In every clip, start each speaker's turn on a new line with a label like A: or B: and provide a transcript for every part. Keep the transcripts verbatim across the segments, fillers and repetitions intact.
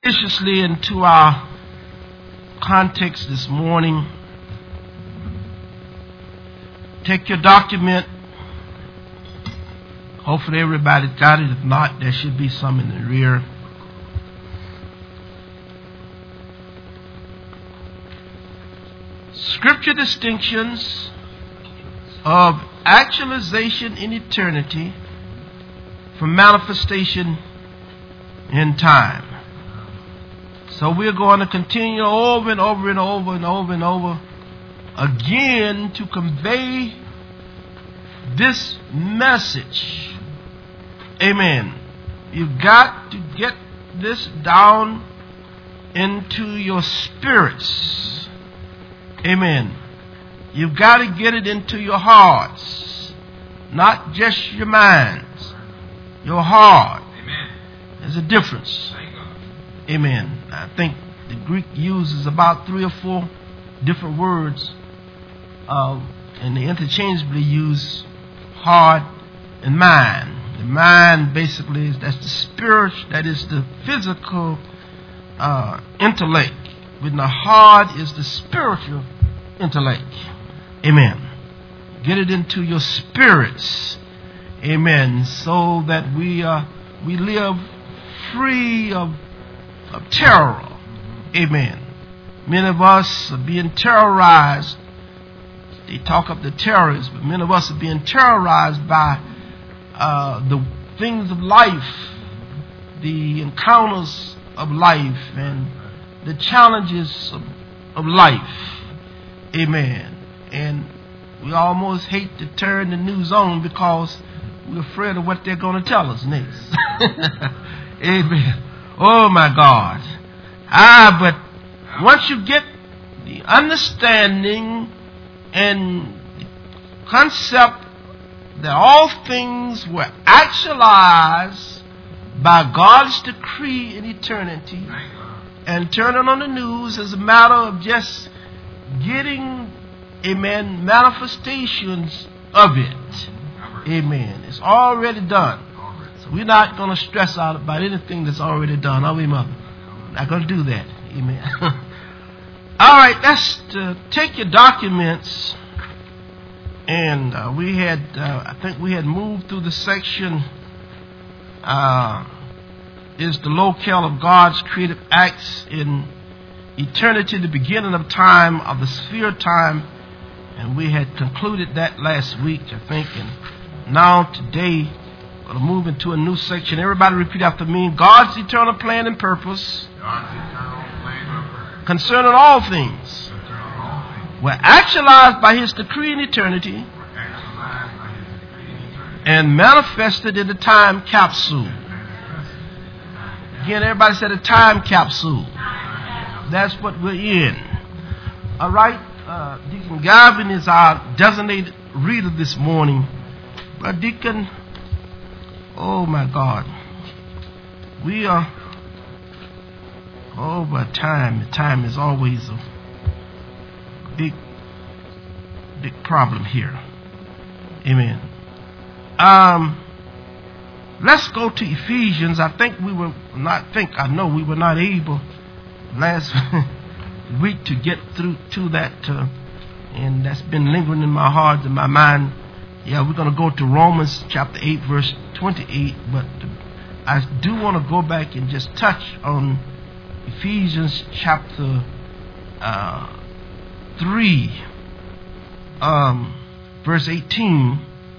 A: Graciously into our context this morning. Take your document. Hopefully everybody got it. If not, there should be some in the rear. Scripture distinctions of actualization in eternity from manifestation in time. So we're going to continue over and over and over and over and over again to convey this message. Amen. You've got to get this down into your spirits. Amen. You've got to get it into your hearts, not just your minds, your heart.
B: Amen.
A: There's a difference. Amen. I think the Greek uses about three or four different words, uh, and they interchangeably use heart and mind. The mind basically is that's the spirit, that is the physical uh, intellect. When the heart is the spiritual intellect. Amen. Get it into your spirits. Amen. So that we uh, we live free of of terror. Amen. Many of us are being terrorized. They talk of the terrorists, but many of us are being terrorized by uh, the things of life, the encounters of life, and the challenges of, of life. Amen. And we almost hate to turn the news on because we're afraid of what they're going to tell us next. Amen. Oh my God. Ah, but once you get the understanding and the concept that all things were actualized by God's decree in eternity, and turning on the news is a matter of just getting, amen, manifestations of it. Amen. It's already done. So we're not going to stress out about anything that's already done, are we, Mother? Not going to do that. Amen. All right, let's uh, take your documents. And uh, we had, uh, I think we had moved through the section, uh, is the locale of God's creative acts in eternity, the beginning of time, of the sphere of time. And we had concluded that last week, I think. And now today, we're going to move into a new section. Everybody repeat after me. God's eternal plan and purpose,
B: God's eternal plan and purpose
A: concerning all things,
B: concerning all things
A: were actualized by His decree in eternity
B: were actualized by His decree in eternity
A: and manifested in the time capsule. Again, everybody said a time capsule. That's what we're in. All right. Uh, Deacon Gavin is our designated reader this morning. But Deacon, oh my God, we are, oh, but time, time is always a big, big problem here. Amen. Um, let's go to Ephesians. I think we were not, think, I know we were not able last week to get through to that, uh, and that's been lingering in my heart and my mind. Yeah, we're going to go to Romans chapter eight, verse twenty-eight, but I do want to go back and just touch on Ephesians chapter uh, three, um, verse eighteen,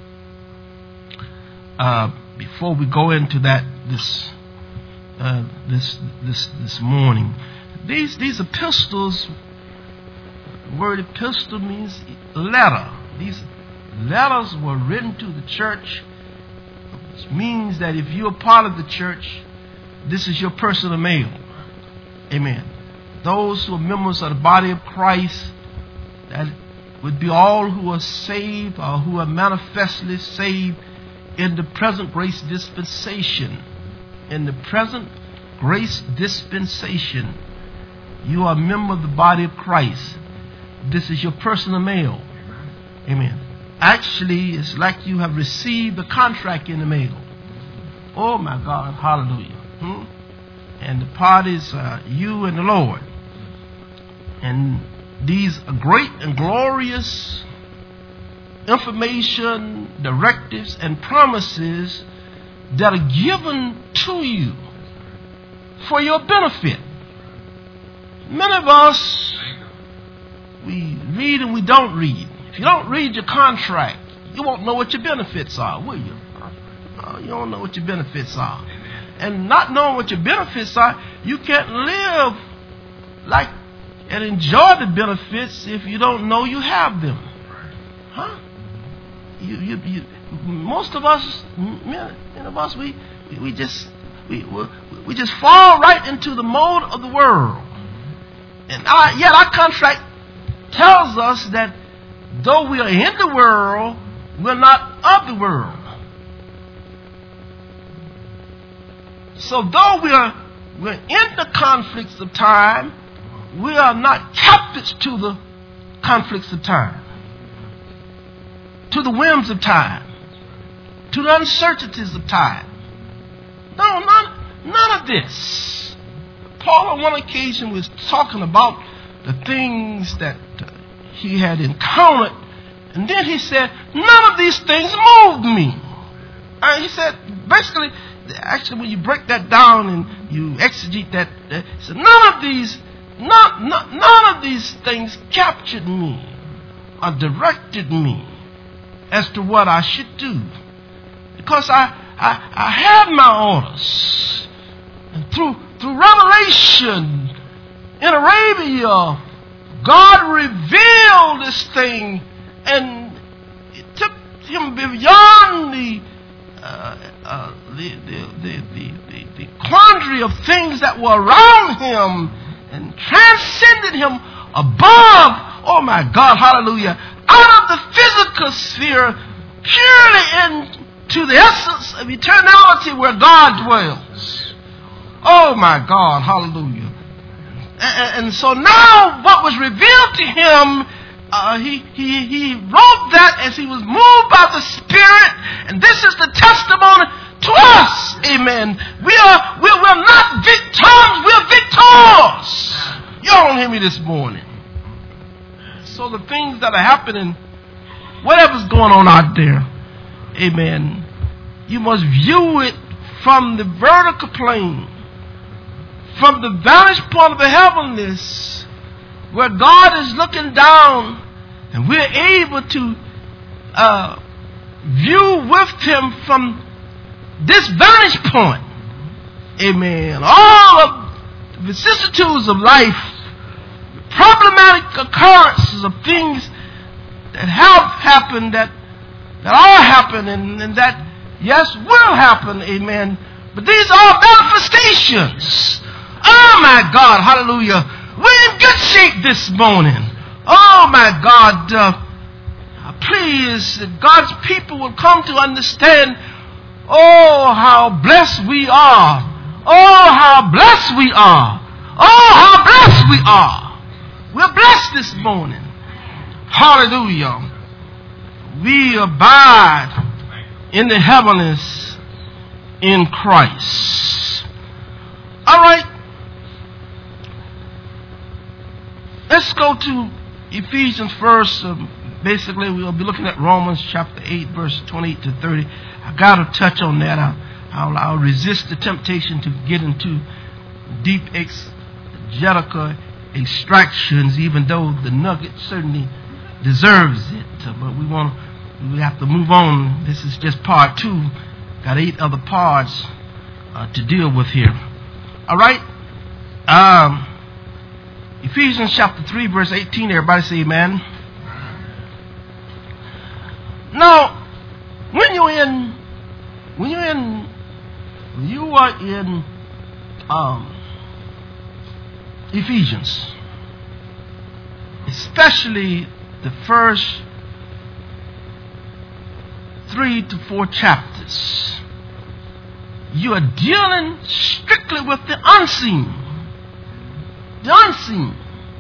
A: uh, before we go into that this uh, this this this morning. These these epistles, the word epistle means letter. These letters were written to the church, which means that if you're part of the church, this is your personal mail. Amen. Those who are members of the body of Christ, that would be all who are saved or who are manifestly saved in the present grace dispensation. In the present grace dispensation, you are a member of the body of Christ. This is your personal mail. Amen. Actually, it's like you have received a contract in the mail. Oh my God, hallelujah. Hmm? and the parties are you and the Lord. And these are great and glorious information, directives, and promises that are given to you for your benefit. Many of us, we read and we don't read. If you don't read your contract, you won't know what your benefits are, will you? Uh, you don't know what your benefits are. And not knowing what your benefits are, you can't live like and enjoy the benefits if you don't know you have them. Huh? You, you, you, most of us, many of us, we, we just, we, we just fall right into the mode of the world. And our, yet our contract tells us that though we are in the world, we're not of the world. So though we are we're in the conflicts of time, we are not captives to the conflicts of time, to the whims of time, to the uncertainties of time. No, none, none of this. Paul on one occasion was talking about the things that uh, he had encountered, and then he said, none of these things moved me. And he said, basically, actually, when you break that down and you exegete that, uh, he said, none of these, not, not, none of these things captured me or directed me as to what I should do, because I, I, I had my orders, and through through revelation in Arabia, God revealed this thing, and it took him beyond the uh, uh, the, the, the, the, the, the quandary of things that were around him, and transcended him above, oh my God, hallelujah, out of the physical sphere, purely into the essence of eternality where God dwells. Oh my God, hallelujah. And, and so now what was revealed to him, uh, he, he, he wrote that as he was moved by the Spirit, and this is the testimony to us, amen. We are, we're, we're not victims, we're victors. Y'all don't hear me this morning. So the things that are happening, whatever's going on out there, amen, you must view it from the vertical plane, from the vantage point of the heavenlies, where God is looking down, and we're able to uh, view with Him from this vantage point, amen, all of the vicissitudes of life, problematic occurrences of things that have happened, that that are happening, and that, yes, will happen, amen. But these are manifestations. Oh my God, hallelujah. We're in good shape this morning. Oh my God, uh, please, that God's people will come to understand, oh, how blessed we are. Oh, how blessed we are. Oh, how blessed we are. We're blessed this morning. Hallelujah. We abide in the heavens in Christ. All right. Let's go to Ephesians first. Um, basically, we'll be looking at Romans chapter eight, verse twenty-eight to thirty. I got to touch on that. I'll, I'll, I'll resist the temptation to get into deep exegetical extractions, even though the nugget certainly deserves it. Uh, but we want, we have to move on. This is just part two. Got eight other parts uh, to deal with here. All right. Um, Ephesians chapter three, verse eighteen. Everybody say amen. Now, when you're in, when you're in, when you are in um, Ephesians, especially the first three to four chapters, you are dealing strictly with the unseen. The unseen.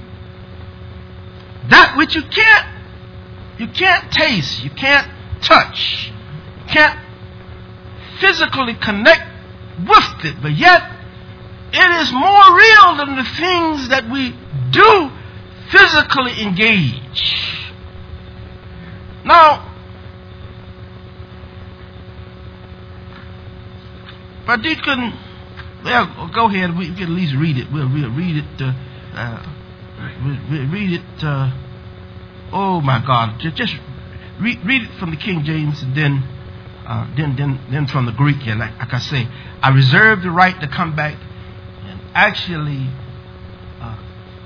A: That which you can't, you can't taste, you can't touch, you can't physically connect with it, but yet it is more real than the things that we do physically engage. Now, but Deacon, well, go ahead. We can at least read it. We'll, we'll read it. Uh, uh, we'll, we'll read it. Uh, oh my God! Just, just read, read it from the King James, and then, uh, then, then, then from the Greek. And like, like I say, I reserve the right to come back and actually uh,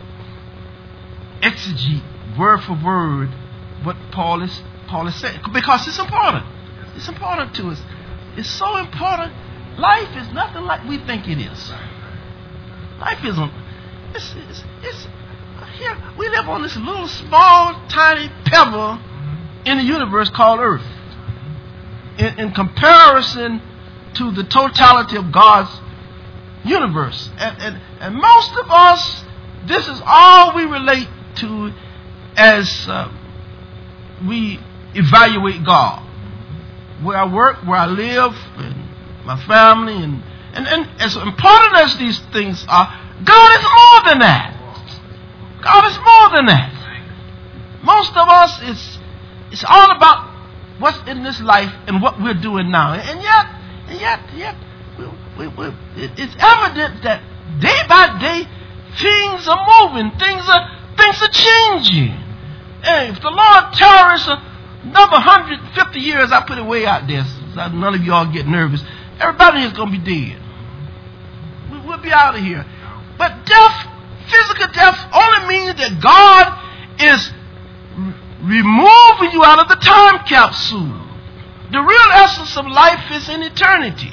A: exegete word for word what Paul is Paul is saying, because it's important. It's important to us. It's so important. Life is nothing like we think it is. Life isn't. It's, it's, it's here. We live on this little small, tiny pebble in the universe called Earth. In, in comparison to the totality of God's universe, and, and and most of us, this is all we relate to as uh, we evaluate God. Where I work, where I live, and my family, and, and, and as important as these things are, God is more than that. God is more than that. Most of us, it's, it's all about what's in this life and what we're doing now. And yet, and yet, yet, we, we, we, it's evident that day by day, things are moving, things are, things are changing. And if the Lord tarries another one hundred fifty years, I put it way out there so none of y'all get nervous. Everybody here is going to be dead. We, we'll be out of here. But death, physical death, only means that God is r- removing you out of the time capsule. The real essence of life is in eternity.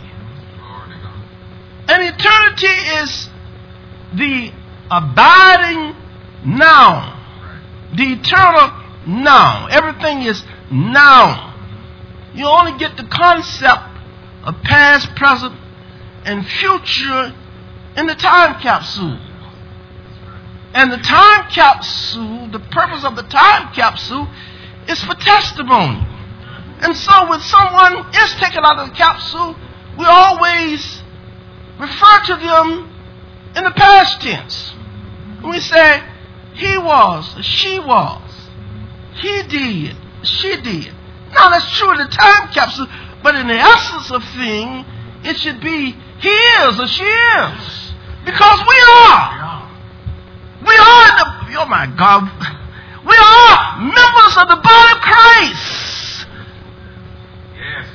A: And eternity is the abiding now. The eternal now. Everything is now. You only get the concept of past, present, and future in the time capsule. And the time capsule, the purpose of the time capsule is for testimony. And so when someone is taken out of the capsule, we always refer to them in the past tense. We say, he was, she was, he did, she did. Now that's true in the time capsule, but in the essence of thing, it should be he is or she is. Because we are. We are the, oh my God, we are members of the body of Christ.
B: Yes.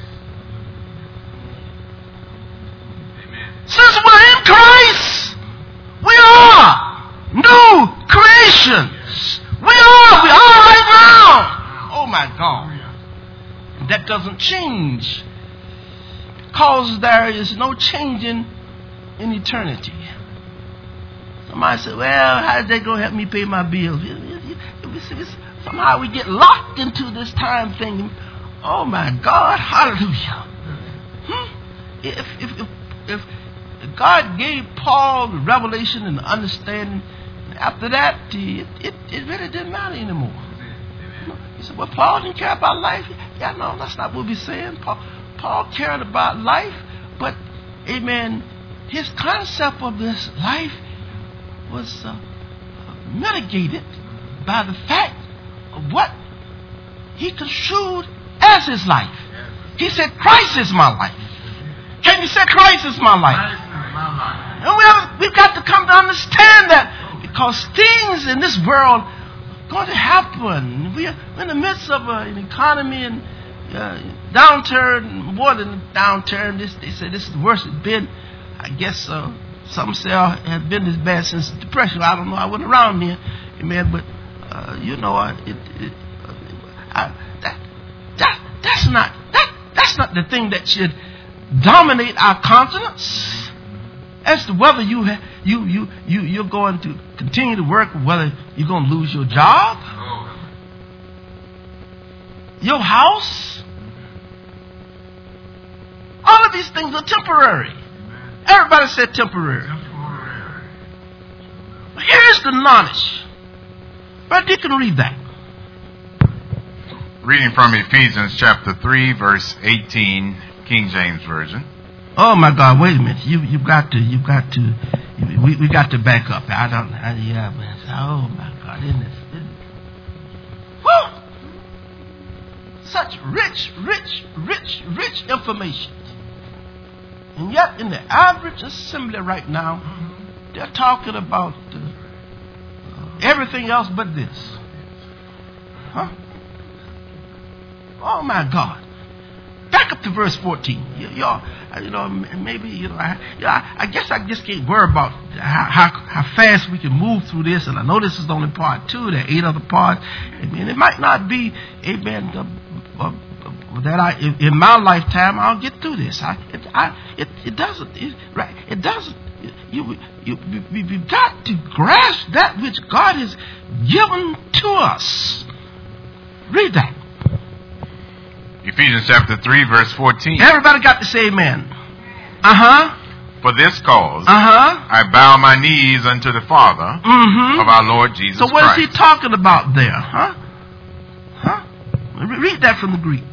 B: Amen.
A: Since we're in Christ, we are new creations. We are, we are right now. Oh my God. That doesn't change, because there is no changing in eternity. Somebody said, well, how is that going to help me pay my bills? Somehow we get locked into this time thing. Oh my God, hallelujah. Hmm? If, if, if, if God gave Paul the revelation and the understanding, after that, it, it, it really didn't matter anymore. He said, well, Paul didn't care about life. Yeah, no, that's not what we're saying. Paul, Paul cared about life, but, amen, his concept of this life was uh, mitigated by the fact of what he construed as his life. He said, Christ is my life. Can you say Christ is my life? And we have, we've got to come to understand that, because things in this world going to happen. We are in the midst of a, an economy and uh, downturn, more than a downturn. This, they say this is the worst it's been. I guess uh, some say it has been this bad since the Depression. I don't know. I wasn't around then, amen. But uh, you know, uh, it, it, uh, I, that that that's not that that's not the thing that should dominate our conscience as to whether you ha- you you you you're going to continue to work, whether you're going to lose your job, your house. All of these things are temporary. Everybody said temporary. But here's the knowledge. But you can read that.
B: Reading from Ephesians chapter three, verse eighteen, King James Version.
A: Oh my God! Wait a minute. You you've got to you've got to we we got to back up. I don't. I, yeah, man. Oh my God, isn't this? Isn't it? Woo! Such rich, rich, rich, rich information. And yet, in the average assembly right now, they're talking about uh, everything else but this. Huh? Oh my God! Back up to verse fourteen. Y- y'all, you know, maybe you know, I, you know, I, I guess I just can't worry about how, how how fast we can move through this. And I know this is only part two. There are eight other parts. I mean, it might not be, amen, uh, uh, that I in, in my lifetime I'll get through this. I, it, I, it, it doesn't, it, right? It doesn't. You, you, you, you've got to grasp that which God has given to us. Read that.
B: Ephesians chapter three, verse fourteen.
A: Everybody got to say amen. Uh-huh.
B: For this cause,
A: Uh-huh.
B: I bow my knees unto the Father
A: Mm-hmm.
B: of our Lord Jesus
A: So what
B: Christ.
A: is he talking about there? Huh? Huh? Re- Read that from the Greek.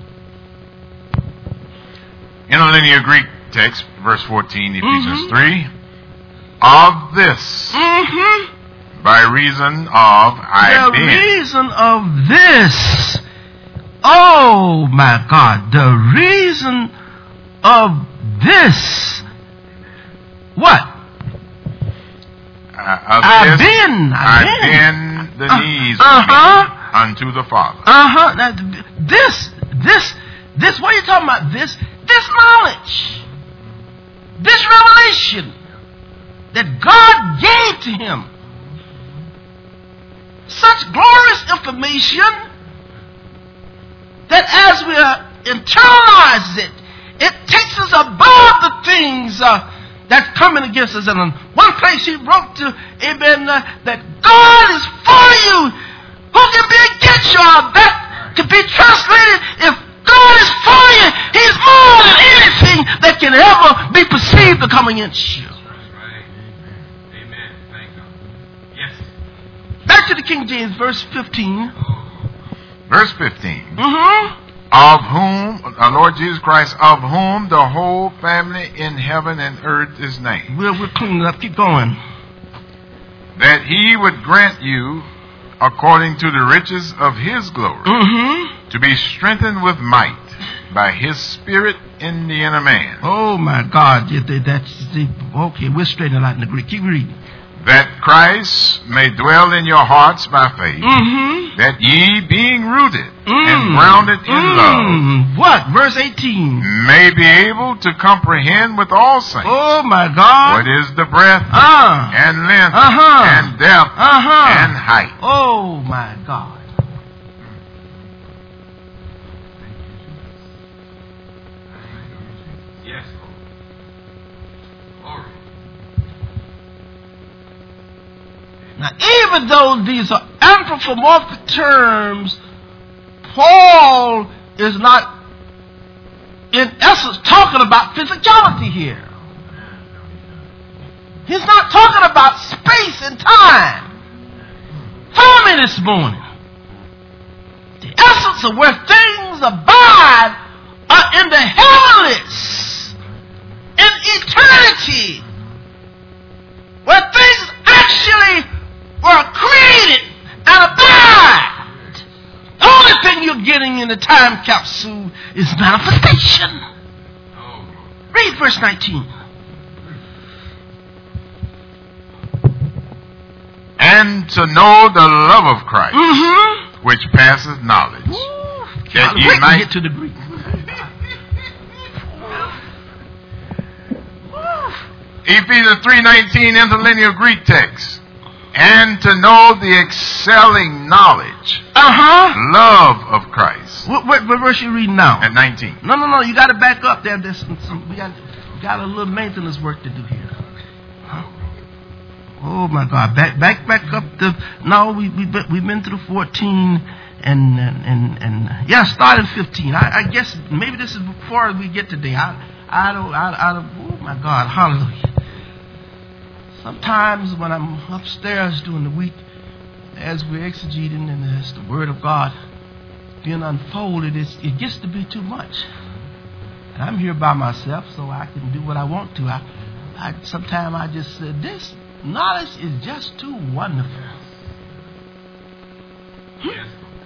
B: Interlinear Greek text, verse fourteen, Ephesians
A: Mm-hmm.
B: three. Of this,
A: Mm-hmm.
B: by reason of I
A: The
B: been.
A: reason of this. Oh my God. The reason of this. What?
B: Uh, of
A: I've
B: this,
A: been. I've
B: I
A: been.
B: bend the
A: Uh,
B: knees
A: uh-huh.
B: of men unto the Father.
A: Uh-huh. Now, this, this, this, what are you talking about? This, this knowledge. This revelation that God gave to him. Such glorious information that as we uh, internalize it, it takes us above the things uh, that's coming against us. And in one place he wrote to, amen, uh, that God is for you. Who can be against you? Uh, that could be translated, if God is for you, he's more than anything that can ever be perceived to come against you. Back to the King James, verse fifteen.
B: Verse fifteen.
A: Mm-hmm.
B: Of whom, our Lord Jesus Christ, of whom the whole family in heaven and earth is named.
A: We're, we're cleaning up. Keep going.
B: That he would grant you, according to the riches of his glory,
A: Mm-hmm.
B: to be strengthened with might by his Spirit in the inner man.
A: Oh, my God. Yeah, that- that's, okay, we're straightening out in the Greek. Keep reading.
B: That Christ may dwell in your hearts by faith,
A: Mm-hmm.
B: that ye, being rooted
A: Mm.
B: and grounded in love,
A: Mm. What? Verse eighteen.
B: may be able to comprehend with all saints
A: Oh, my God.
B: what is the breadth
A: Ah.
B: and length
A: Uh-huh.
B: and depth
A: Uh-huh.
B: and height.
A: Oh, my God.
B: Yes, Lord.
A: Now, even though these are anthropomorphic terms, Paul is not, in essence, talking about physicality here. He's not talking about space and time. Follow me this morning. The essence of where things abide are in the heavenlies, in eternity, where things actually were created and abide. The only thing you're getting in the time capsule is manifestation. Read verse nineteen.
B: And to know the love of Christ,
A: Mm-hmm.
B: which passeth knowledge,
A: Ooh,
B: that
A: wait
B: ye
A: to
B: might
A: get to the Greek.
B: Ephesians three nineteen, interlinear Greek text. And to know the excelling knowledge,
A: Uh-huh.
B: love of Christ.
A: What, what, what verse you reading now?
B: At nineteen.
A: No, no, no. You got to back up there. There's some, some, we got, got a little maintenance work to do here. Huh? Oh my God! Back, back, back up. The no, we we we've been through fourteen and and and, and yeah, starting fifteen. I, I guess maybe this is before we get today. I I don't I, I don't. Oh my God! Hallelujah. Sometimes when I'm upstairs during the week, as we're exegeting and as the Word of God being unfolded, it's, it gets to be too much. And I'm here by myself, so I can do what I want to. I, I sometimes I just said, this knowledge is just too wonderful.
B: Yes.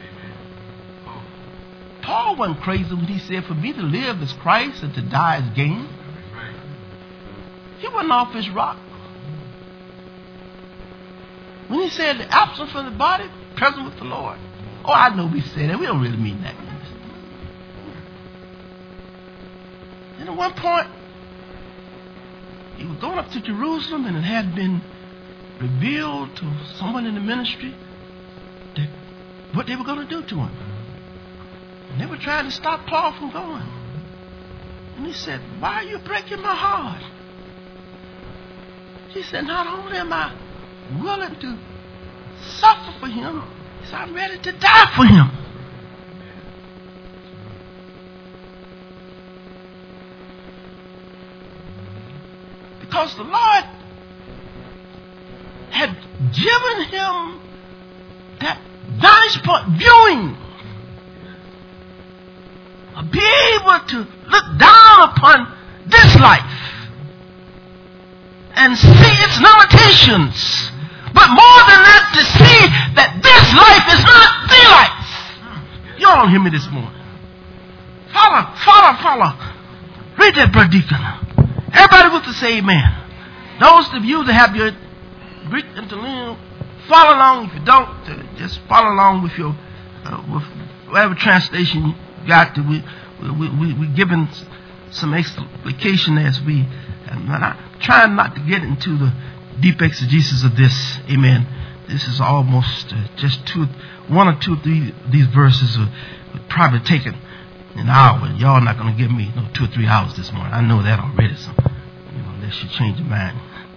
A: Paul wasn't crazy when he said, for me to live is Christ and to die is gain. He wasn't off his rock. When he said, absent from the body, present with the Lord. Oh, I know we say that. We don't really mean that. And at one point, he was going up to Jerusalem, and it had been revealed to someone in the ministry that what they were going to do to him. And they were trying to stop Paul from going. And he said, why are you breaking my heart? He said, not only am I willing to suffer for him, he said, I'm ready to die for him. Because the Lord had given him that vantage point viewing. Be able to look down upon this life and see its limitations, but more than that, to see that this life is not the life. You all hear me this morning. Follow, follow, follow. Read that, Brother Deacon. Everybody with us say amen. Those of you that have your Greek interlinear, follow along. If you don't, uh, just follow along with your uh, with whatever translation you got to. We we we we given some explication as we. And I'm trying not to get into the deep exegesis of this. Amen. This is almost uh, just two, one or two, three. These verses would, would probably take an, an hour. Y'all not going to give me no two or three hours this morning. I know that already. So, you know, unless you change your mind.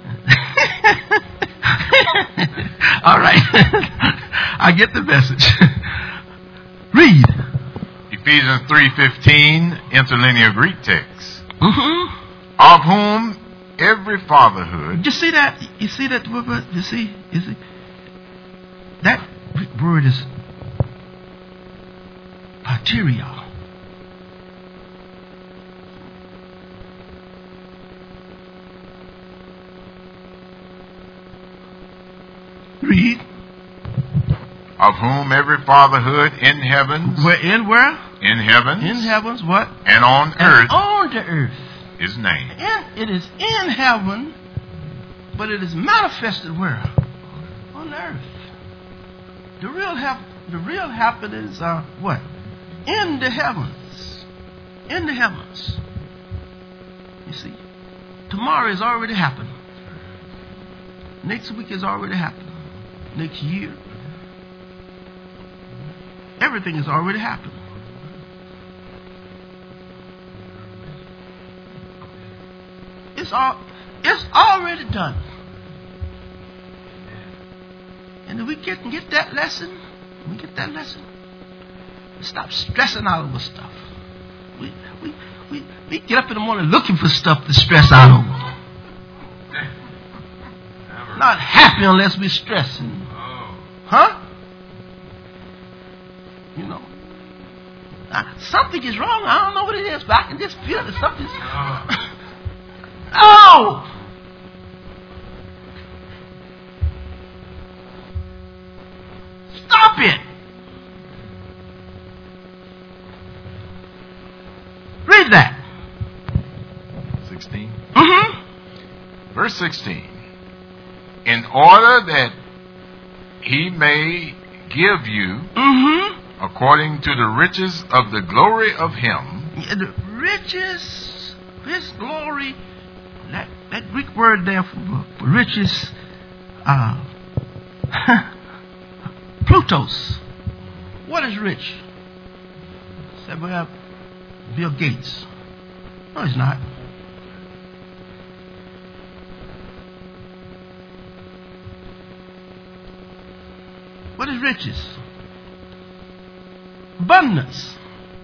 A: All right. I get the message. Read.
B: Ephesians three fifteen, interlinear Greek text.
A: Mm-hmm.
B: Of whom every fatherhood.
A: You see that? You see that word? You see? You see? That word is pateria. Read.
B: Of whom every fatherhood in heavens.
A: Where in where?
B: In heavens.
A: In heavens, what?
B: And on
A: and
B: earth.
A: On the earth.
B: His name.
A: And it is in heaven, but it is manifested where? On earth. The real hap- the real happenings are what? In the heavens. In the heavens. You see, tomorrow has already happened. Next week has already happened. Next year. Everything has already happened. It's all it's already done. And if we get and get that lesson, we get that lesson. Stop stressing out over stuff. We we we we get up in the morning looking for stuff to stress out over. Not happy unless we're stressing. Huh? You know. Now, something is wrong. I don't know what it is, but I can just feel that something's. Oh! Stop it! Read that.
B: sixteen.
A: Mm-hmm.
B: Verse sixteen. In order that he may give you,
A: mm-hmm.
B: according to the riches of the glory of him.
A: Yeah, the riches, his glory, that, that Greek word there for, for riches, uh, Plutos. What is rich? Said we have Bill Gates. No, he's not. What is riches? Abundance.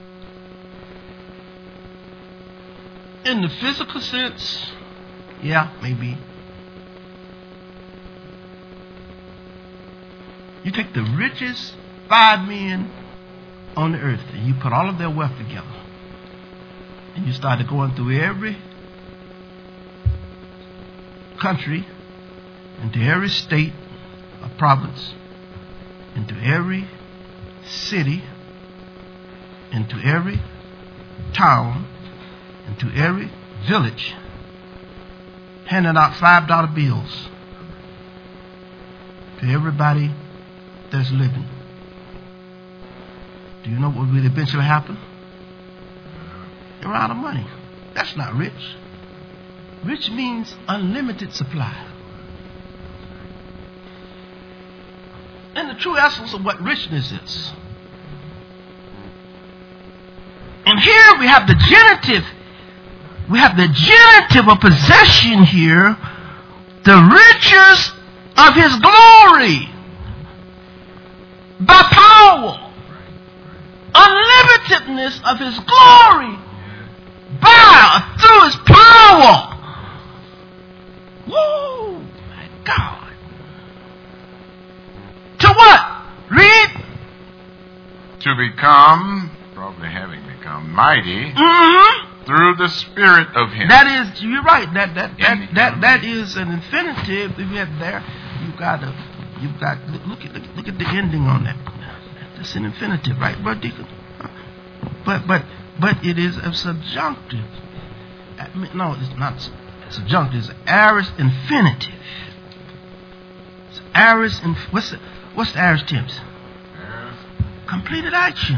A: In the physical sense, yeah, maybe. You take the richest five men on the earth and you put all of their wealth together. And you started going through every country, into every state or province, into every city, into every town, into every village, handing out five dollar bills to everybody that's living. Do you know what will eventually happen? You're out of money. That's not rich. Rich means unlimited supply. And the true essence of what richness is. And here we have the genitive. We have the genitive of possession here. The riches of his glory. By power. Unlimitedness of his glory. By, through his power. Whoa, my God. To what? Read.
B: To become, probably having become mighty,
A: Mm-hmm.
B: through the Spirit of him.
A: That is, you're right. That that that
B: In
A: that,
B: him.
A: that is an infinitive. If you have there, you got to, you've got look at look, look at the ending on that. That's an infinitive, right, Brother Deacon? But but but it is a subjunctive. I mean, no, it's not subjunctive. It's aorist infinitive. It's aorist. Inf- what's the what's the aorist tense? Completed action.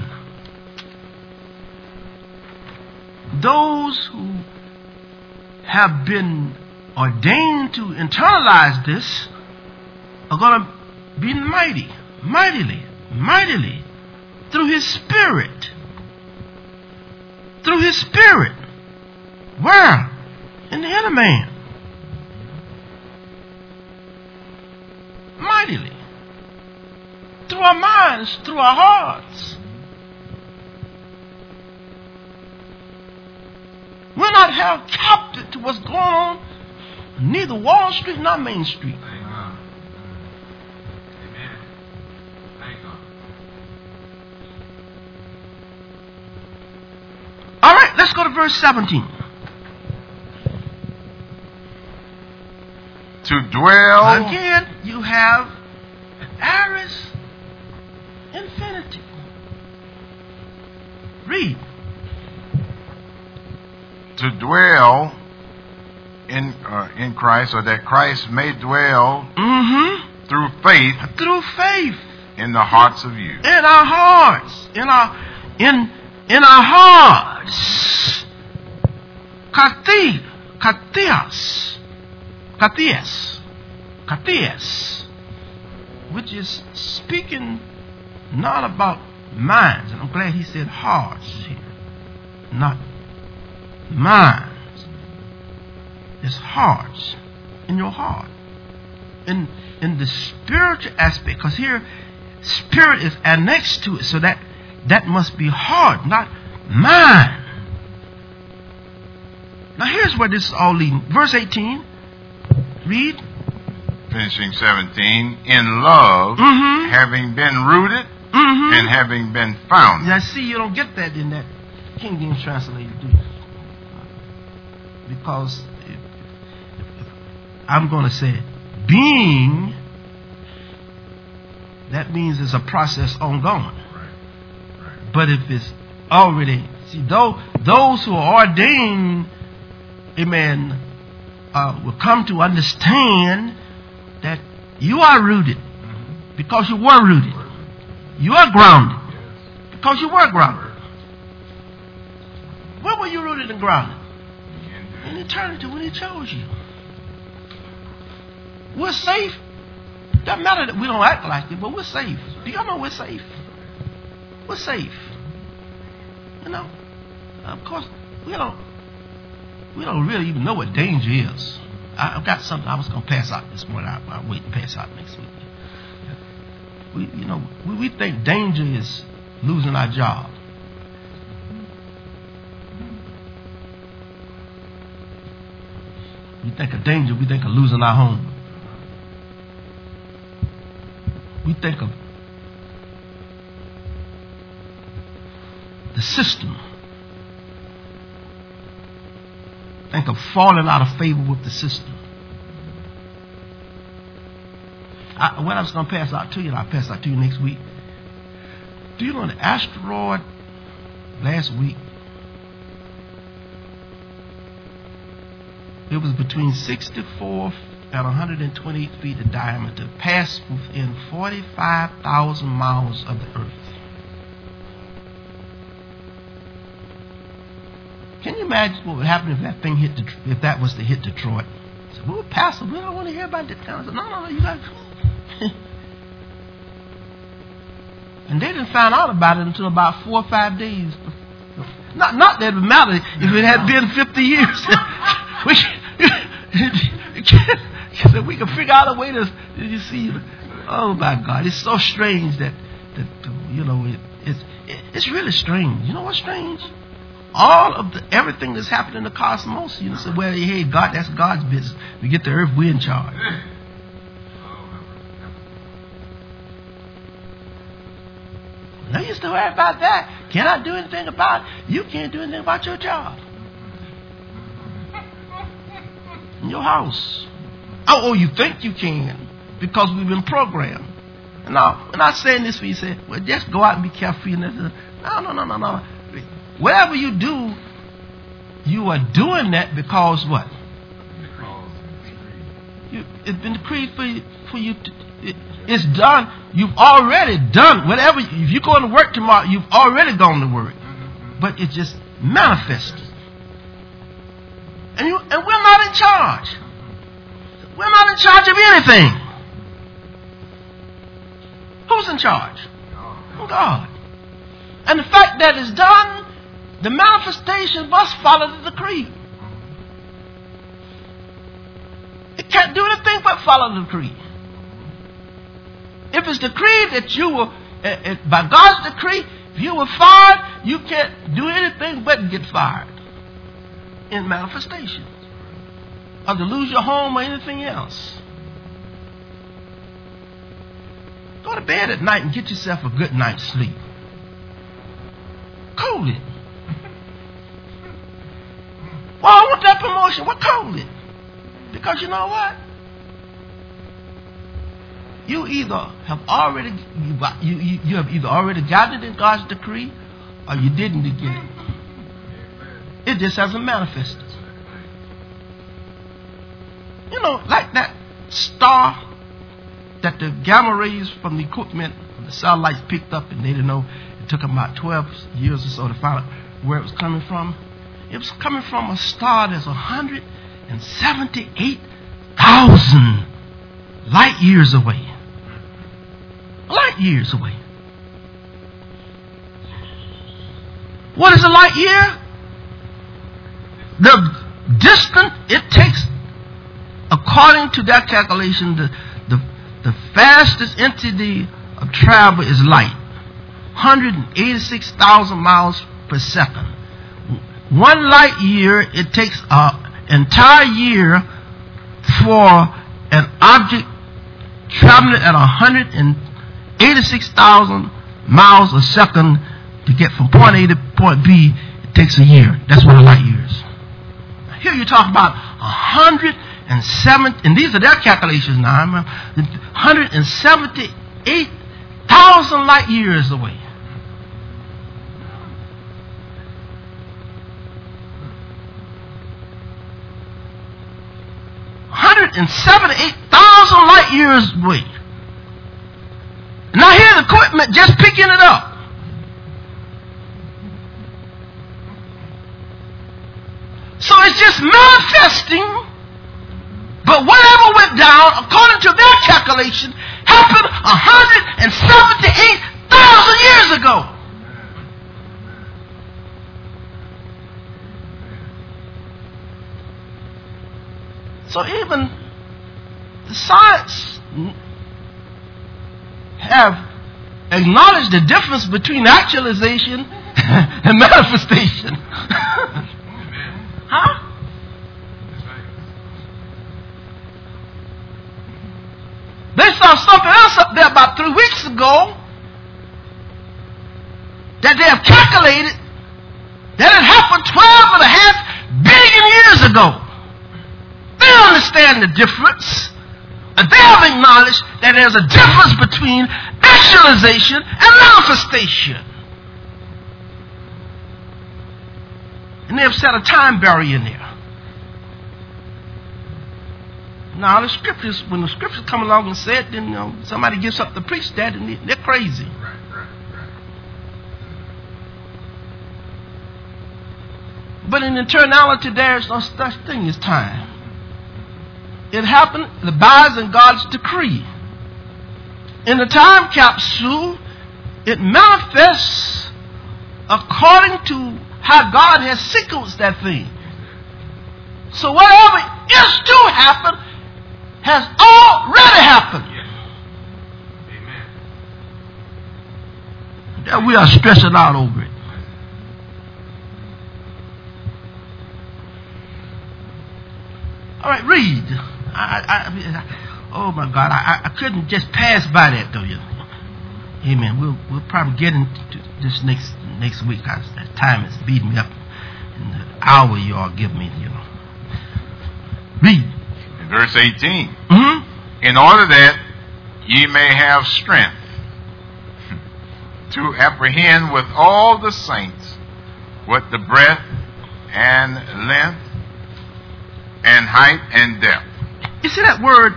A: Those who have been ordained to internalize this are going to be mighty, mightily, mightily, through his Spirit. Through his Spirit. Where? In the inner man. Mightily. Through our minds, through our hearts. We're not held captive to what's going on, neither Wall Street nor Main Street.
B: Amen. Thank God.
A: All right, let's go to verse seventeen.
B: To dwell.
A: Again, you have an aorist infinitive. Read.
B: To dwell in uh, in Christ, or that Christ may dwell
A: Mm-hmm.
B: through faith
A: Through faith
B: in the hearts of you.
A: in our hearts, in our in in our hearts. Kati, katias, katias, katias, which is speaking not about minds, and I'm glad he said hearts here, not minds. It's hearts, in your heart, in in the spiritual aspect, because here spirit is annexed to it, so that that must be heart, not mind. Now here's where this is all leading. Verse eighteen. Read.
B: Finishing seventeen. In love,
A: Mm-hmm.
B: having been rooted
A: Mm-hmm.
B: and having been founded.
A: Now see, you don't get that in that King James translated, do you? Because if, if I'm going to say it, being, that means it's a process ongoing. But if it's already, see, those, those who are ordained, amen, uh, will come to understand that you are rooted because you were rooted. You are grounded because you were grounded. Where were you rooted and grounded? In eternity when he chose you. We're safe. Doesn't matter that we don't act like it, but we're safe. Do y'all know we're safe? We're safe. You know, of course, we don't we don't really even know what danger is. I, I've got something I was going to pass out this morning. I, I'll wait and pass out next week. We, you know, we, we think danger is losing our job. We think of danger, we think of losing our home. We think of the system. Think of falling out of favor with the system. I, what I was going to pass out to you, and I'll pass out to you next week. Do you know the asteroid last week? It was between sixty-four and one hundred twenty feet in diameter, passed within forty-five thousand miles of the Earth. Can you imagine what would happen if that thing hit, if that was to hit Detroit? I said, well, Pastor, we don't want to hear about this kind of stuff. No, no, no, you got to. And they didn't find out about it until about four or five days. Not, not that it mattered if it had been fifty years. we, can, we can figure out a way to, you see, oh my God, it's so strange that, that you know, it, it's, it, it's really strange. You know what's strange? All of the, everything that's happened in the cosmos, you know, say, well, hey, God, that's God's business. We get the earth, we're in charge. No, you still worry about that. Can I do anything about it? You can't do anything about your job. In your house. Oh, oh, you think you can because we've been programmed. And now, I'm not saying this for you, say, well, just go out and be carefree. No, no, no, no, no. Whatever you do, you are doing that because what? You, it's been decreed for you, for you to, it, it's done. You've already done whatever. If you're going to work tomorrow, you've already gone to work. But it's just manifested. And, you, and we're not in charge. We're not in charge of anything. Who's in charge? God. And the fact that it's done, the manifestation must follow the decree. It can't do anything but follow the decree. If it's decreed that you will, uh, uh, by God's decree, if you were fired, you can't do anything but get fired in manifestation. Or to lose your home or anything else. Go to bed at night and get yourself a good night's sleep. Cool it. Well, I want that promotion. What cool it? Because you know what? You either have already you, you, you, you have either already gotten it in God's decree or you didn't get it. It just hasn't manifested. You know, like that star that the gamma rays from the equipment, the satellites picked up, and they didn't know. It took them about twelve years or so to find out where it was coming from. It was coming from a star that's one hundred seventy-eight thousand light years away. Light years away. What is a light year? The distance it takes, according to that calculation, the, the, the fastest entity of travel is light. one hundred eighty-six thousand miles per second. One light year, it takes an entire year for an object traveling at one hundred eighty-six thousand miles a second to get from point A to point B. It takes a year. That's what a light year is. Here you talk about one hundred seven, and these are their calculations now, one hundred seventy-eight thousand light years away. one hundred seventy-eight thousand light years away. Now here's the equipment just picking it up. So it's just manifesting, but whatever went down, according to their calculation, happened one hundred seventy-eight thousand years ago. So even the science have acknowledged the difference between actualization and manifestation. Huh? They saw something else up there about three weeks ago that they have calculated that it happened twelve and a half billion years ago. They understand the difference. they have acknowledged that there's a difference between actualization and manifestation. And they have set a time barrier in there. Now the scriptures, when the scriptures come along and say it, then you know, somebody gets up to preach that and they're crazy.
B: Right, right, right.
A: But in eternality, there's no such thing as time. It happened, it abides in God's decree. In the time capsule, it manifests according to how God has sequenced that thing. So whatever is to happen has already happened.
B: Yes. Amen.
A: That we are stressing out over it. All right, read. I, I, I, oh my God, I, I couldn't just pass by that, though. You. Amen. We'll we'll probably get into this next next week. I, that time is beating me up. In the hour you all give me, you know. Read.
B: In verse eighteen.
A: Mm-hmm.
B: In order that ye may have strength to apprehend with all the saints what the breadth and length and height and depth.
A: You see that word,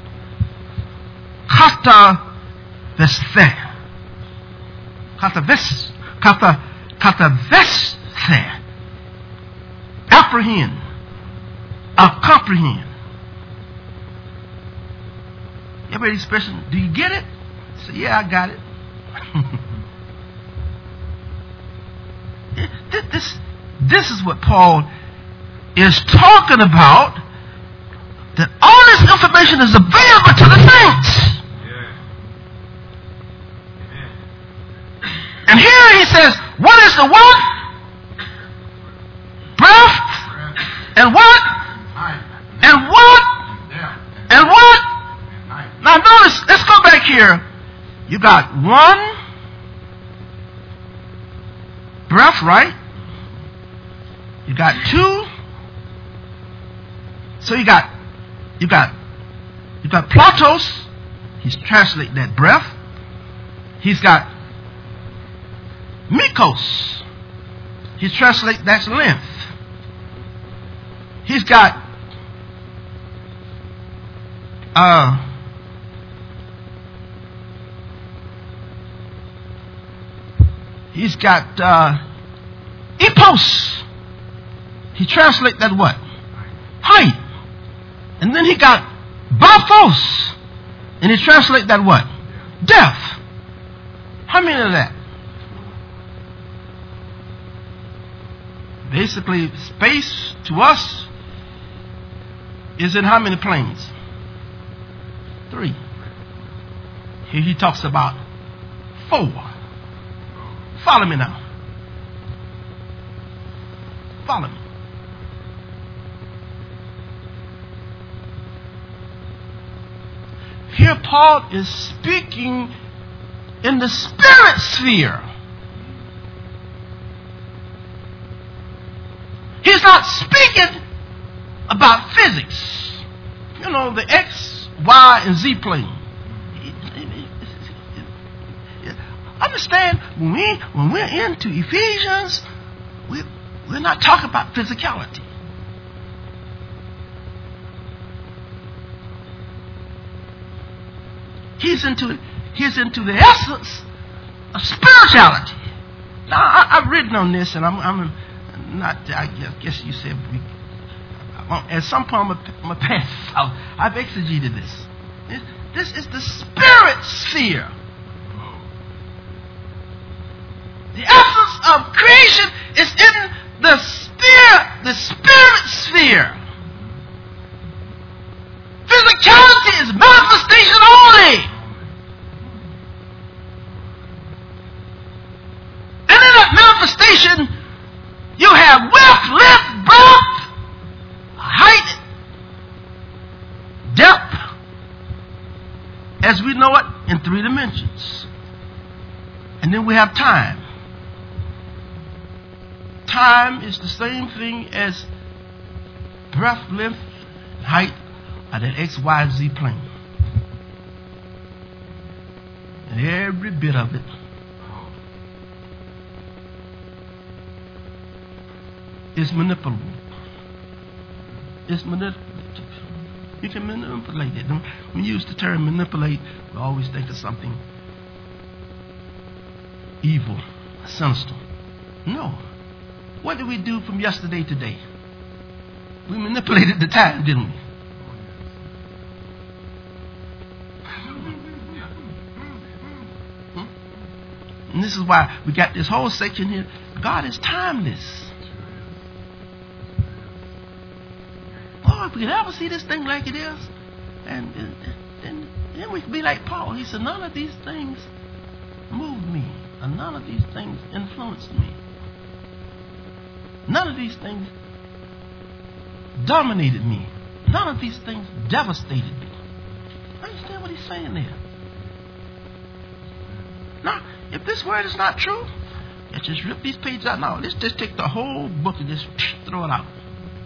A: kata vesthe. Kata vest, kata kata vesthe. Apprehend, or comprehend. Everybody expression, do you get it? Say, yeah, I got it. this, this is what Paul is talking about. That all this information is available to the saints.
B: Yeah.
A: And here he says, what is the what? Breath. And what? And what? And what? Now notice, let's go back here. You got one breath, right? You got two. So you got You got, you got Platos. He's translating that breath. He's got Mikos. He's translating that's length. He's got uh, he's got uh, Epos. He translates that what? Height. And then he got Baphos. And he translates that what? Depth. How many of that? Basically, space to us is in how many planes? Three. Here he talks about four. Follow me now. Follow me. Here Paul is speaking in the spirit sphere. He's not speaking about physics. You know, the X, Y, and Z plane. Understand, when, we, when we're into Ephesians, we, we're not talking about physicality. He's into he's into the essence of spirituality. Now I, I've written on this, and I'm, I'm not. I guess you said we, at some point I'm going to pass out. I've exegeted this. this. This is the spirit sphere. The essence of creation is in the spirit, the spirit sphere. Physicality is manifestation only. And in that manifestation, you have width, length, breadth, height, depth, as we know it in three dimensions. And then we have time. Time is the same thing as breadth, length, height, of that X, Y, Z plane. And every bit of it is manipulable. It's manipulative. You can manipulate it. When you use the term manipulate, we always think of something evil, sinister. No. What did we do from yesterday to today? We manipulated the time, didn't we? Hmm? And this is why we got this whole section here. God is timeless. Oh, if we could ever see this thing like it is, and then, then we could be like Paul. He said, none of these things moved me, and none of these things influenced me. None of these things dominated me. None of these things devastated me. Understand what he's saying there? Now, if this word is not true, let's just rip these pages out. Now, let's just take the whole book and just throw it out.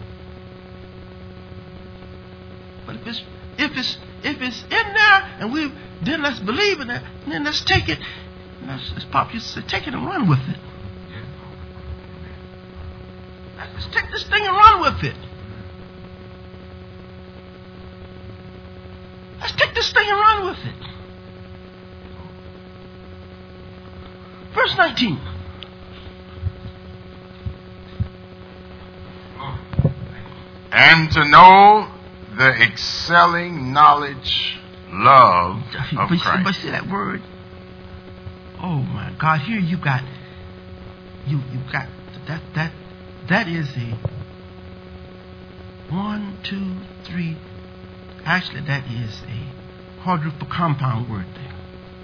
A: But if it's if it's if it's in there and we then let's believe in it, and then let's take it. Let's, as Pop used to say, take it and run with it. Let's take this thing and run with it. Let's take this thing and run with it. Verse nineteen.
B: And to know the excelling knowledge, love of
A: but,
B: Christ.
A: But see that word? Oh my God! Here you got you you got that that that is a one, two, three. Actually, that is a quadruple compound word there.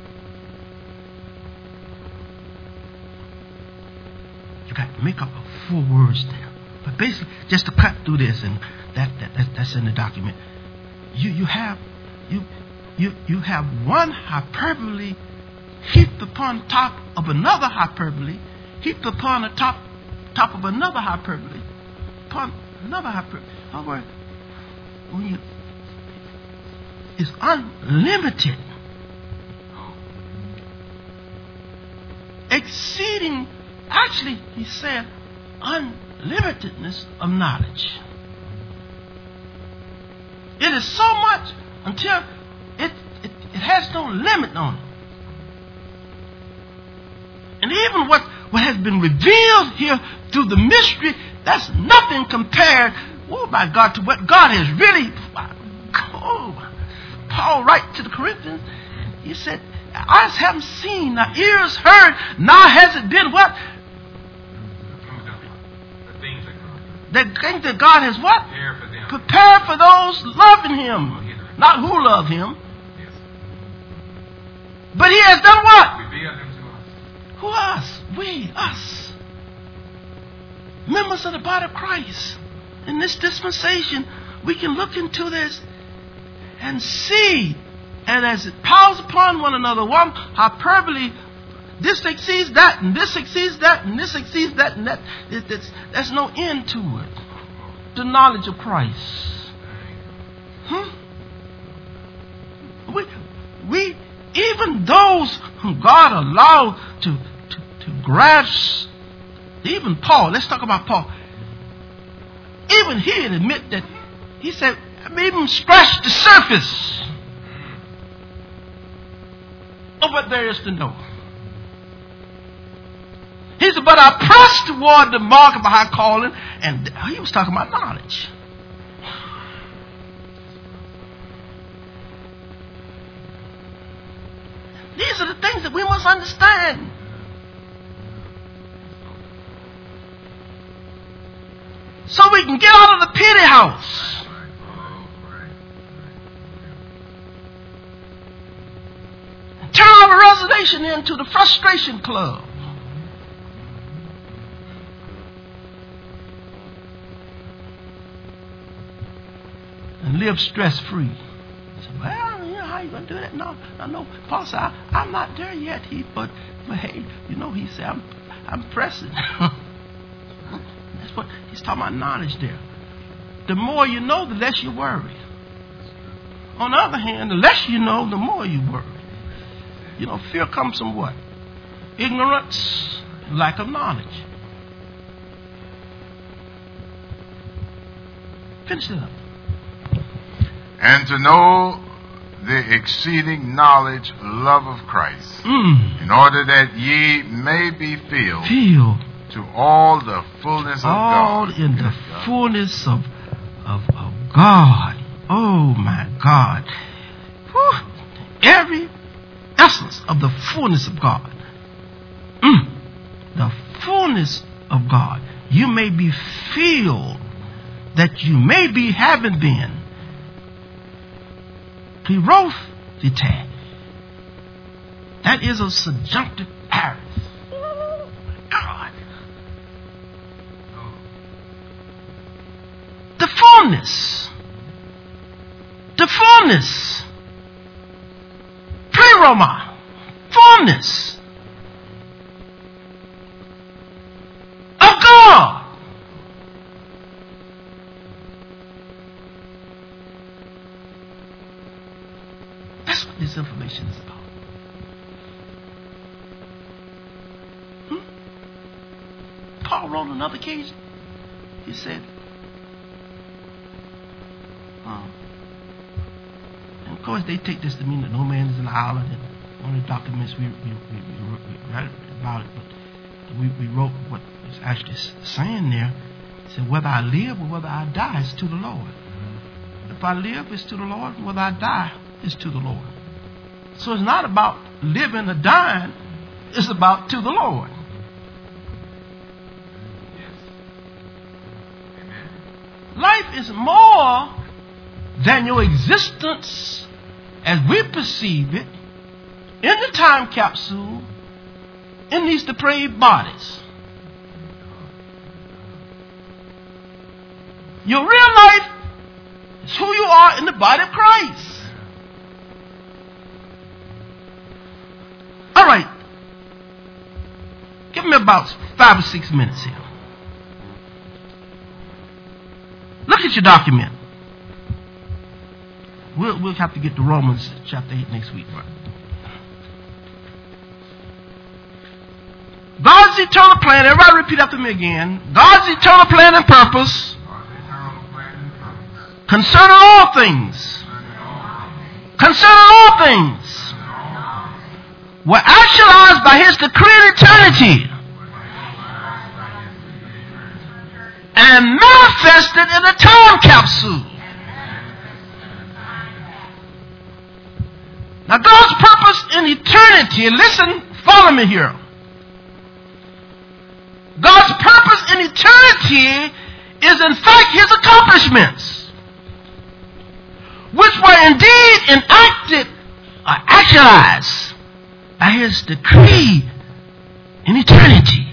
A: You got to make up of four words there. But basically, just to cut through this, and that, that, that that's in the document. You you have you you you have one hyperbole heaped upon top of another hyperbole, heaped upon the top top of another hyperbole, upon another hyperbole. In other words, when you it's unlimited, exceeding. Actually, he said unlimitedness of knowledge. It is so much until it, it, it has no limit on it. And even what, what has been revealed here through the mystery, that's nothing compared, oh my God, to what God has really, oh, Paul writes to the Corinthians, he said, eyes haven't seen, now ears heard, now has it been what? The things that God has what? Prepared for those loving Him. Not who love Him. But He has done what? Who us? We, us. Members of the body of Christ. In this dispensation, we can look into this and see. And as it piles upon one another, one hyperbole, this exceeds that, and this exceeds that, and this exceeds that, and that. It, it's, there's no end to it. The knowledge of Christ. Hmm? We, we, even those whom God allowed to, to, to grasp, even Paul, let's talk about Paul. Even he would admit that, he said, I even scratched the surface of what there is to know. He said, but I pressed toward the mark of a high calling. And he was talking about knowledge. These are the things that we must understand. So we can get out of the pity house. And turn our resignation into the frustration club. And live stress-free. I said, well, you know, how you going to do that? No, I know. Paul said, I, I'm not there yet. He, but, but hey, you know, he said, I'm, I'm pressing. That's what he's talking about, knowledge there. The more you know, the less you worry. On the other hand, the less you know, the more you worry. You know, fear comes from what? Ignorance, lack of knowledge. Finish it up.
B: And to know the exceeding knowledge, love of Christ,
A: Mm.
B: in order that ye may be filled
A: Feel
B: to all the fullness of
A: all
B: God.
A: in the
B: Yes, God.
A: fullness of, of, of God. Oh my God. Whew. Every essence of the fullness of God. Mm. The fullness of God. You may be filled that you may be having been. Plurality. That is a subjunctive aorist. God. The fullness. The fullness. Pleroma. Fullness. Of God. That's what this information is about. Hmm? Paul wrote on another occasion. He said, um, and of course they take this to mean that no man is an island, and one of the documents we, we, we, we, we read about it, but we, we wrote what it's actually saying there. It said, whether I live or whether I die is to the Lord. If I live, it's to the Lord. Whether I die, it's to the Lord. So it's not about living or dying. It's about to the Lord.
B: Yes. Amen.
A: Life is more than your existence as we perceive it in the time capsule in these depraved bodies. Your real life is who you are in the body of Christ. All right. Give me about five or six minutes here. Look at your document. We'll, we'll have to get to Romans chapter eight next week. Right? God's eternal plan. Everybody repeat after me again. God's eternal plan and purpose concerning all things. Concerning all things. Were actualized by His decree in eternity and manifested in a time capsule. Now God's purpose in eternity, listen, follow me here. God's purpose in eternity is in fact His accomplishments, which were indeed enacted or actualized by His decree in eternity.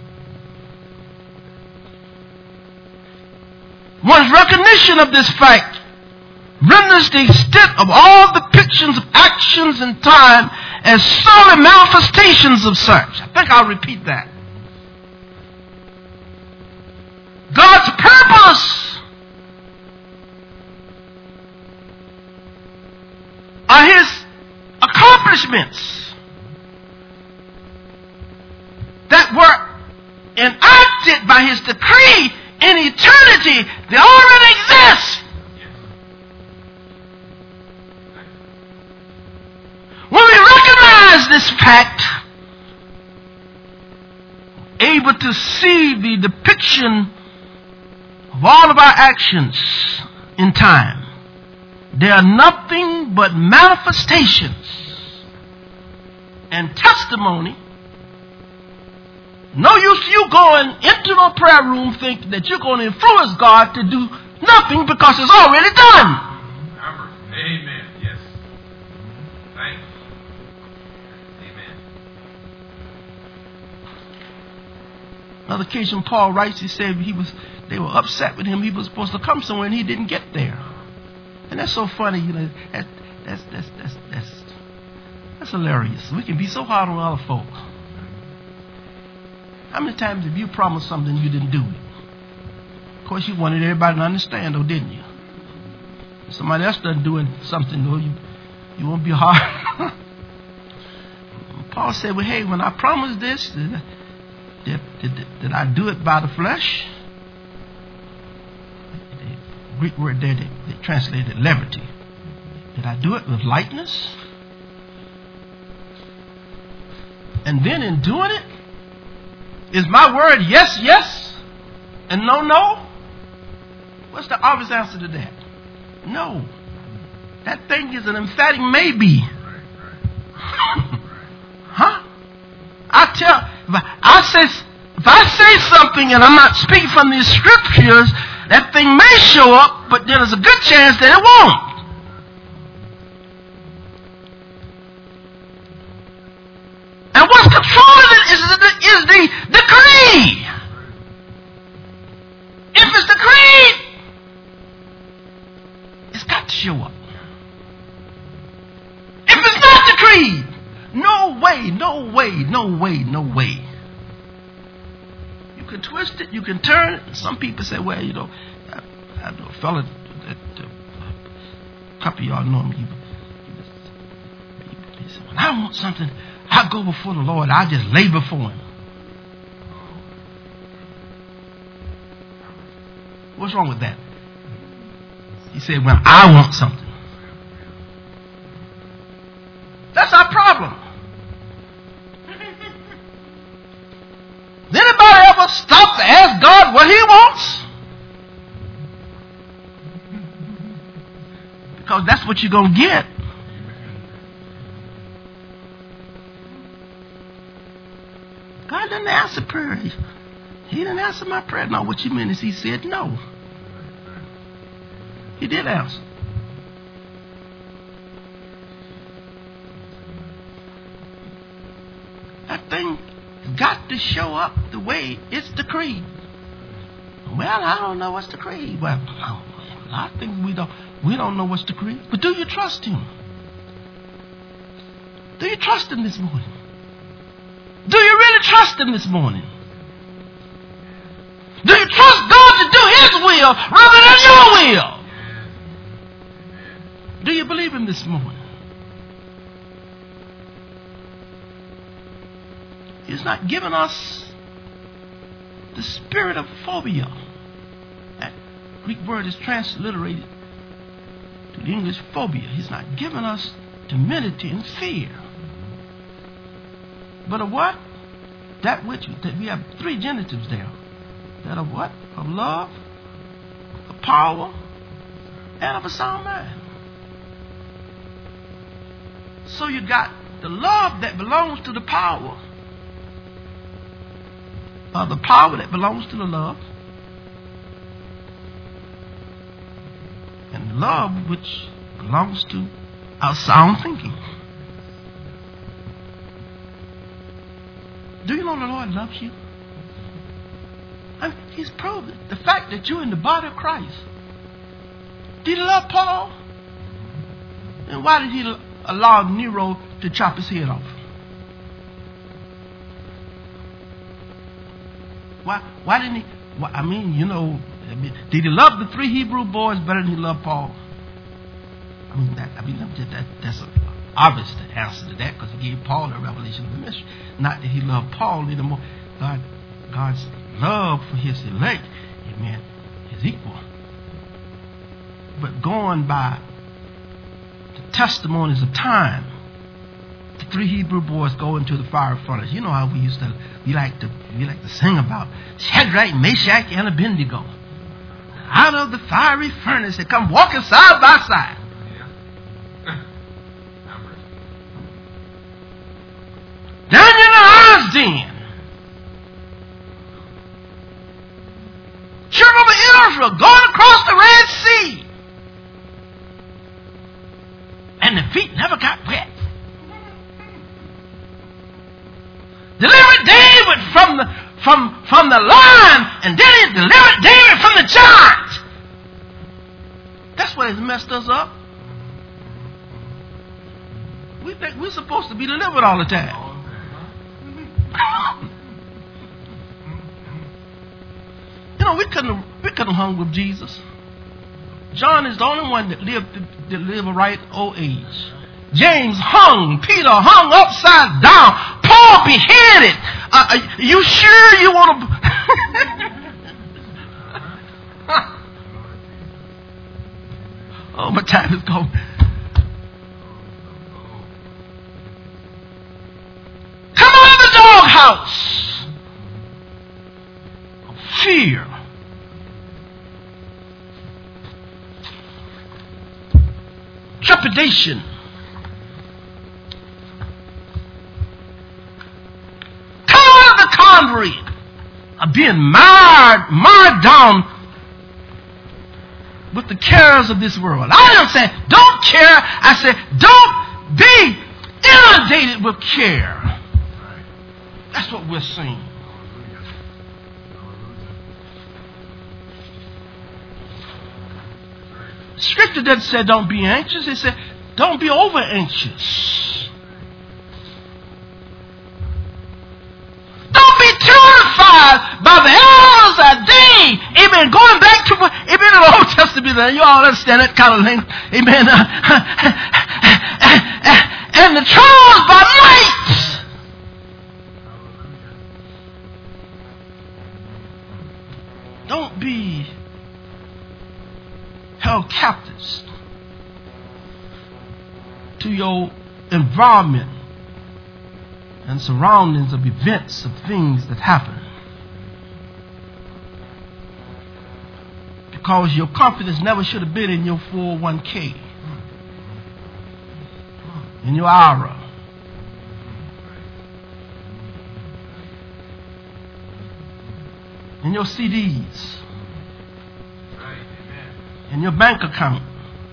A: One's recognition of this fact renders the extent of all depictions of actions in time as solid manifestations of such. I think I'll repeat that. God's purpose are His accomplishments that were enacted by His decree in eternity. They already exist. When we recognize this fact, able to see the depiction of all of our actions in time, they are nothing but manifestations and testimony. No use you going into no prayer room thinking that you're going to influence God to do nothing because it's already done.
B: Amen. Yes. Thank you. Amen.
A: Another occasion, Paul writes, he said he was, they were upset with him. He was supposed to come somewhere and he didn't get there. And that's so funny, you know. That, that's that's that's that's that's hilarious. We can be so hard on other folk. How many times have you promised something you didn't do it? Of course, you wanted everybody to understand, though, didn't you? If somebody else done doing something, though, you you won't be hard. Paul said, well, hey, when I promised this, did, did, did, did I do it by the flesh? The Greek word there, they, they translated levity. Did I do it with lightness? And then in doing it, is my word yes, yes, and no, no? What's the obvious answer to that? No. That thing is an emphatic maybe. Huh? I tell, if I, I say, if I say something and I'm not speaking from these scriptures, that thing may show up, but there's a good chance that it won't. And what's controlling it is the, is the decree. If it's decreed, it's got to show up. If it's not decreed, no way, no way, no way, no way. You can twist it, you can turn it. Some people say, well, you know, I, I know a fella that uh, a couple of y'all know him. He, he, he said, when I want something, I go before the Lord. I just lay before Him. What's wrong with that? He said, when I want something. That's our problem. Does anybody ever stop to ask God what He wants? Because that's what you're going to get. God didn't answer prayer. He, he didn't answer my prayer. No, what you mean is He said no. He did answer. That thing got to show up the way it's decreed. Well, I don't know what's decreed. Well, a lot of things we don't we don't know what's decreed. But do you trust Him? Do you trust Him this morning? Do you really trust Him this morning? Do you trust God to do His will rather than your will? Do you believe Him this morning? He's not giving us the spirit of phobia. That Greek word is transliterated to the English phobia. He's not giving us timidity and fear. But of what? That which that we have three genitives there. That of what? Of love, of power, and of a sound mind. So you got the love that belongs to the power, or the power that belongs to the love, and love which belongs to our sound thinking. Do you know the Lord loves you? I mean, He's proved it. The fact that you're in the body of Christ. Did He love Paul? And why did He allow Nero to chop his head off? Why? Why didn't He? Why, I mean, you know, I mean, did He love the three Hebrew boys better than He loved Paul? I mean, that. I mean, that, that that's a obvious answer to that, because He gave Paul the revelation of the mystery. Not that He loved Paul any more. God, God's love for His elect, amen, is equal. But going by the testimonies of time, the three Hebrew boys go into the fire furnace. You know how we used to, we like to, we like to sing about Shadrach, Meshach, and Abednego. Out of the fiery furnace, they come walking side by side. Daniel and Lion's den. Children of Israel going across the Red Sea. And the feet never got wet. Delivered David from the from from the lion, and then He delivered David from the giant. That's what has messed us up. We think we're supposed to be delivered all the time. You know, we couldn't we couldn't hung with Jesus. John is the only one that lived to, to live a right old age. James hung. Peter hung upside down. Paul beheaded. Uh, are you sure you want to... Oh, my time is gone. Come out of the doghouse of fear. Trepidation. Come out of the convery of being mired, mired down with the cares of this world. I don't say don't care. I say don't be inundated with care. That's what we're saying. Scripture doesn't say don't be anxious. It said don't be over anxious. Don't be terrified by the hours of day. Amen. Going back to what, amen, in the Old Testament, you all understand that kind of thing. Amen. And the trials by night. Don't be held captives to your environment and surroundings of events, of things that happen. Because your confidence never should have been in your four oh one k, in your I R A, in your C Ds, in your bank account.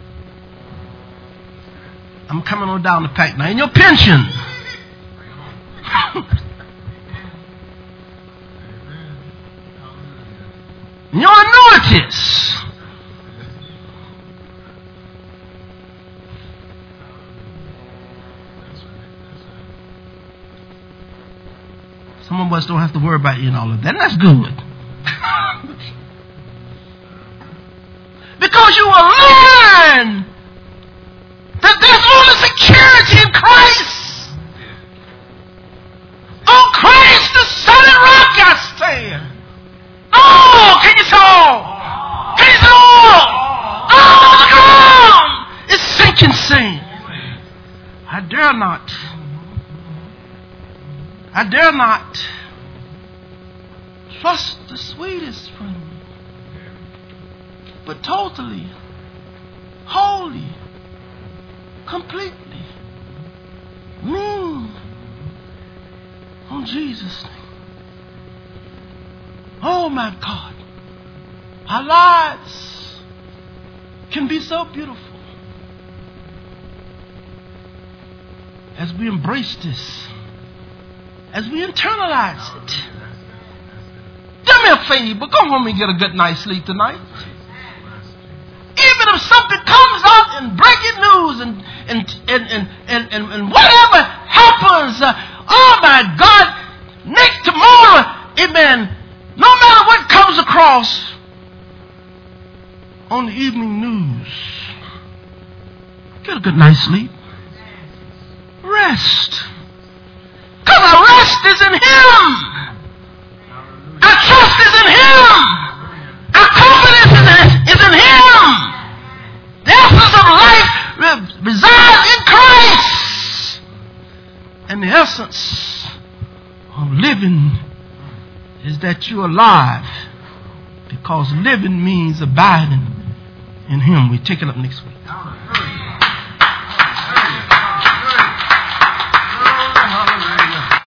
A: I'm coming on down the pack now. In your pension. In your annuities. Some of us don't have to worry about in all of that. And that's good. Because you will learn that there's only security in Christ. On Christ, the solid rock I stand. Oh, can you say all? Can you say all? Oh, the ground is sinking sand. I dare not. I dare not trust the sweetest friend. But totally, wholly, completely, lean on Jesus' name. Oh my God, our lives can be so beautiful as we embrace this, as we internalize it. Do me a favor, go home and get a good night's sleep tonight. Even if something comes out in breaking news and and and and, and, and, and whatever happens, uh, oh my God, next tomorrow, amen, no matter what comes across on the evening news, get a good night's sleep. Rest. Because our rest is in Him. Our trust is in Him. Our confidence is in, is in Him. The essence of life resides in Christ. And the essence of living is that you're alive. Because living means abiding in Him. We take it up next week.